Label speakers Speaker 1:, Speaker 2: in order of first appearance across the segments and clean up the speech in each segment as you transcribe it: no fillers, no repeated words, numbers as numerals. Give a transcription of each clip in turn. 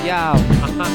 Speaker 1: Яу, ага,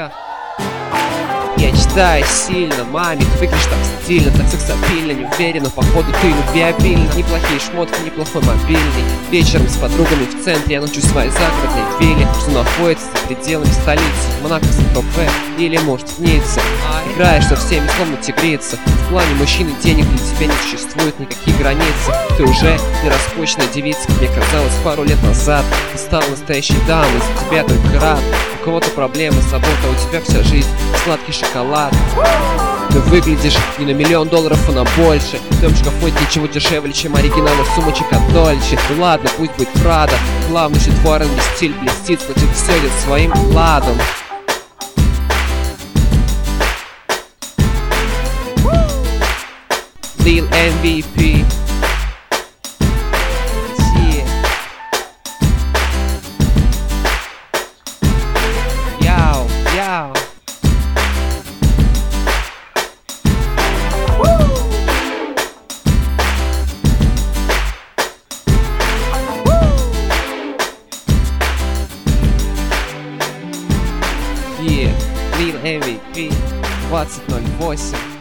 Speaker 1: я читаю сильно, маме, ты выглядишь так стильно, так сексапильно, не уверен, но походу ты любвеобильна. Неплохие шмотки, неплохой мобильный. Вечером с подругами в центре я ночую в своей загородной вилле, что находится за пределами столицы, Монако, Сент-Тропе или может в Ницце. Играешь со всеми, словно тигрица. В плане мужчины денег для тебя не существует никаких границ. Ты уже не распущенная девица, как мне казалось пару лет назад. Ты стала настоящей дамой, за тебя только рад. У кого-то проблемы с работой, а у тебя вся жизнь сладкий шоколад. Ты выглядишь не на $1 000 000, а на больше. В том шкафу ничего дешевле, чем оригинальных сумочек от Дольче. Ну ладно, пусть будет Прада. Главное, что твой R&B стиль блестит, значит все идет своим ладом. Lil MVP. Яу, яу. Lil MVP 2008.